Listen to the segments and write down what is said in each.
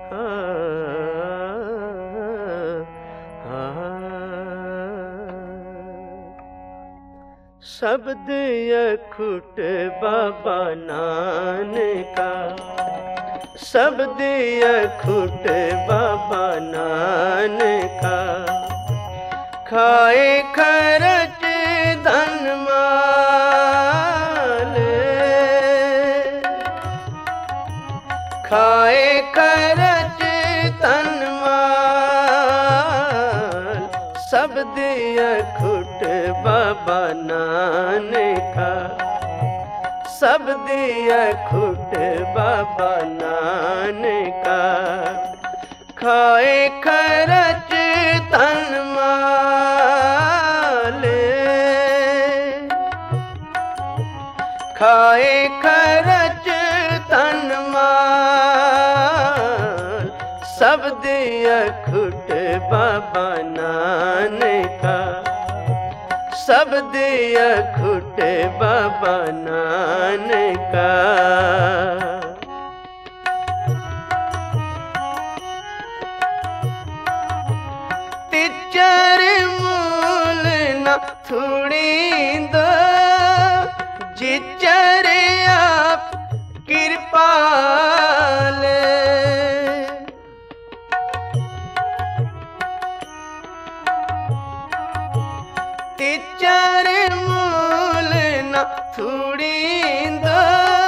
शब्द अखुट बाबा नानका, शब्द अखुट बाबा नानका, खाए खर्च धन माल, खाए खर्च धन माल, शब्द अखुट बाबा नानका, शब्द अखुट बाबा नानका, खाए खर्च धन माल, खाए खर्च धन माल, शब्द अखुट बाबा नानका, शब्द अखुट बाबा नानका। तिचर मूल न थुड़ींदो, जिचर आप कृपाल, तिचर मूल न थुड़ींदो,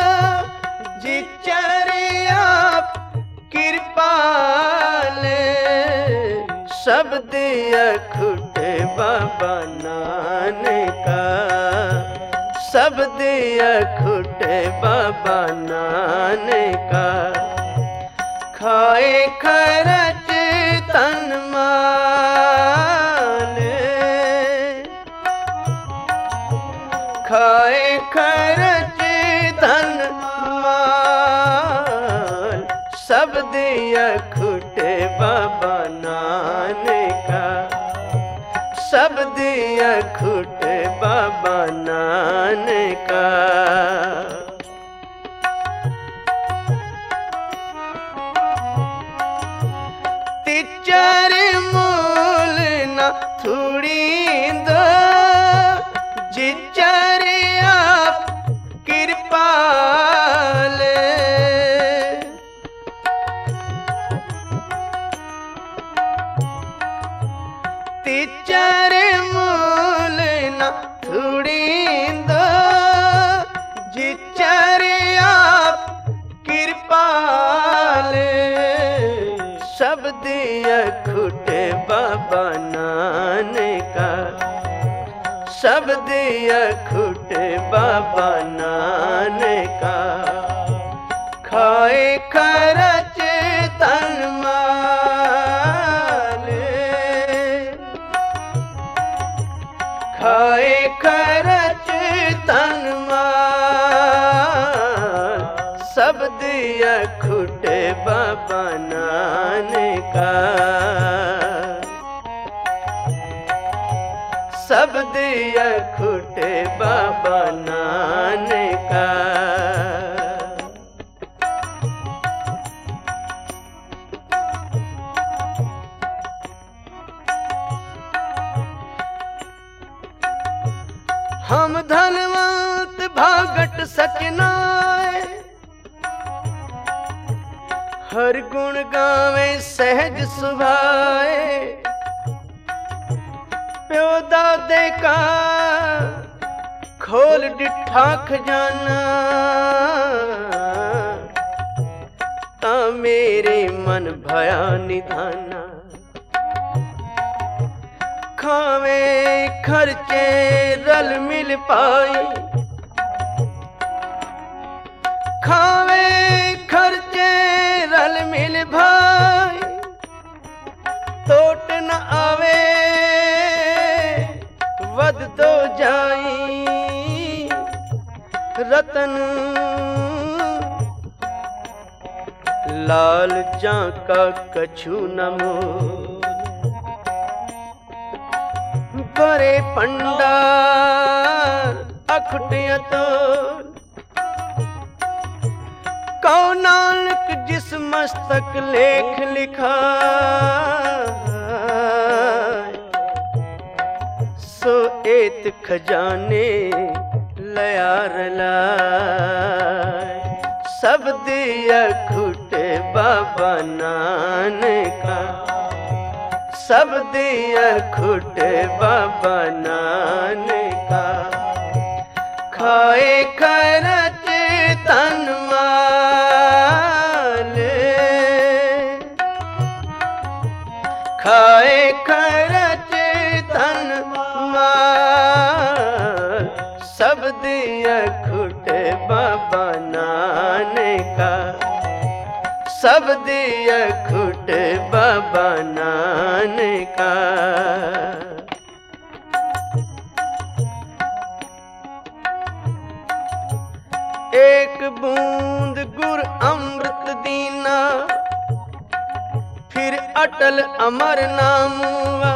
जिचर आप कृपाल, शब्द अखुट बाबा नानका, शब्द अखुट बाबा नानका, खाए खर्च तन माल, खाए खर्च धन माल, शब्द अखुट बाबा नानका, शब्द अखुट बाबा नानका। तिचर मूल न थुड़ींदो, जिचर आप कृपाल, तिचर मूल न थुड़ींदो, जिचर आप कृपाल, शब्द अखुट बाबा नानका, शब्द अखुट बाबा नानका, खाए खर्च तन माल, खाए खर्च तन माल, शब्द अखुट बाबा नानका, शब्द अखुट बाबा नानका। हम धनवंत भागट सचनाए, हर गुण गावे सहज सुभाए, प्यो दादे का खोल डिठा खजाना, ता मेरे मन भया निधाना, खावे खर्चे रल मिल पाई, खावे खर्चे रल मिल भाई, तोट न आवे वद दो जाई, रतन लाल जाका कछु न मोल, बरे पंडार अखुटिया तो कौ नानक जिस मस्तक लेख लिखा, सो एत खजाने लयार लाए। सब दिया खुटे बाबा नानका, सब दिया खुटे बाबा नानका। खाए खरच तन माल, खाए खरच तन माल। सब दिया खुटे बाबा नानका, सब दिया खुटे बाबा नानका। एक बूंद गुर अमृत दीना, फिर अटल अमर नाम हुआ।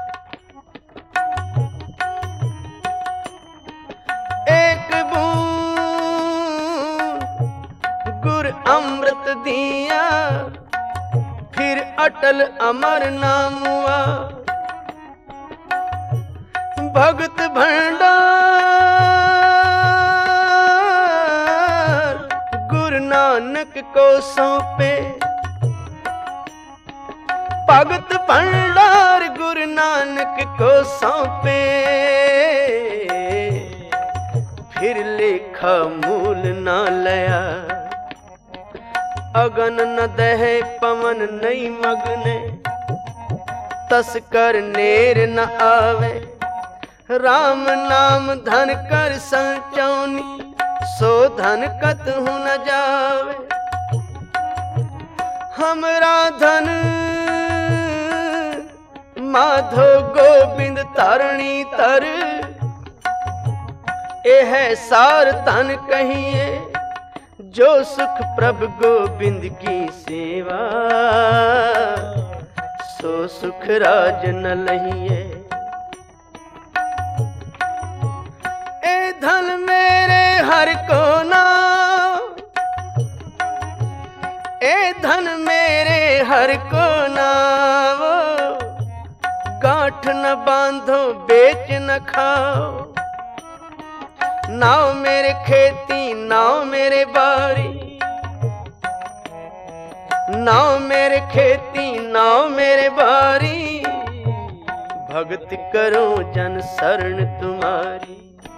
एक बूंद गुर अमृत दिया, फिर अटल अमर नाम हुआ। भगत भंडार गुरु नानक को सौंपे, भगत भंडार गुरु नानक को सौंपे। फिर लेखा मूल ना लया, अगन न दहे पवन नहीं मगने। तस्कर नेर न आवे, राम नाम धन कर संचौनी। सो धन कतहु न जावे, हमरा धन माधो गोविंद तारणी तर। एह सार तन कहिए, जो सुख प्रभु गोविंद की सेवा। सो सुख राज न लहिए। ए धन मेरे हर को नाम, ए धन मेरे हर को नाम। गांठ न बांधो बेच न खाओ, नाव मेरे खेती नाव मेरे बारी। नाव मेरे खेती नाव मेरे बारी। भगत करो जन शरण तुम्हारी।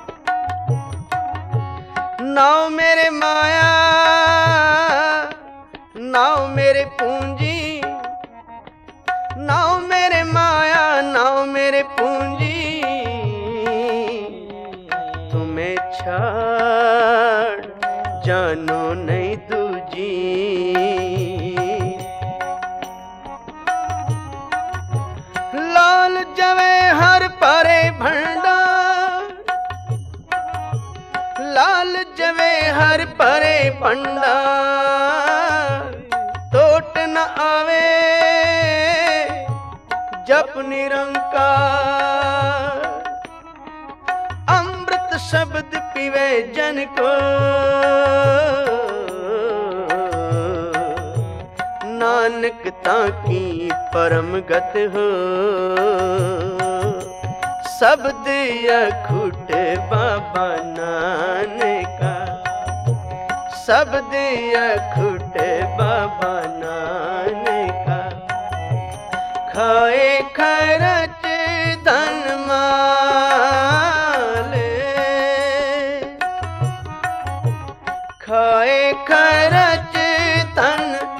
नाव मेरे माया नाव मेरे पूंजी। नाव मेरे माया नाव मेरे पूंजी। तुम्हें छाड़ जानो नहीं दूजी। लाल जवे हर परे भंडार। लाल जवे हर परे भंडार। टोट न आवे जप निरंकार। अमृत शब्द पीवे जन को। नानक ताकी परम गत हो। शब्द अखुट बाबा नानका। शब्द अखुट बाबा नानका। खाए खरच धन माल। खाए खरच धन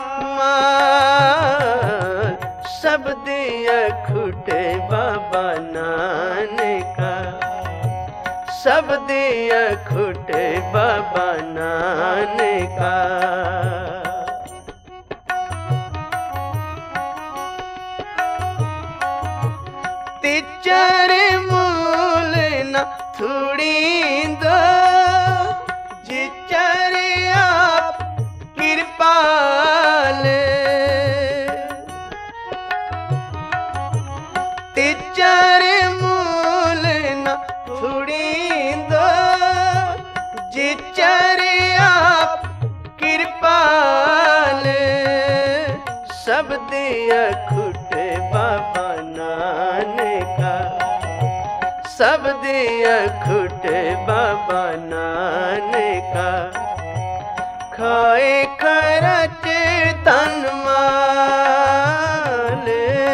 माल। शब्द अखुट बाबा नानका। शब्द अखुट बाबा नानका। तिचर मूल न थोड़ी दो। जिचर आप कृपाल। तिचर मूल न थोड़ी दो। जिचर आप कृपा सब दिया खुटे बाबा नानका, सब दिया खुटे बाबा नानका। खाए खर्च तन माल,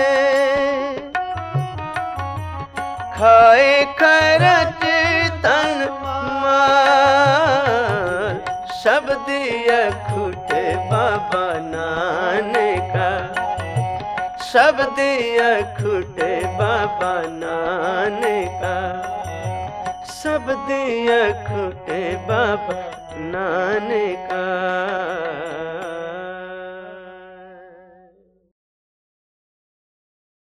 खाए खर्च तन माल, सब दिया खुटे बाबा नानका, सब दिया खुटे बाबा नानका, सब दिया खुटे बाबा नानका।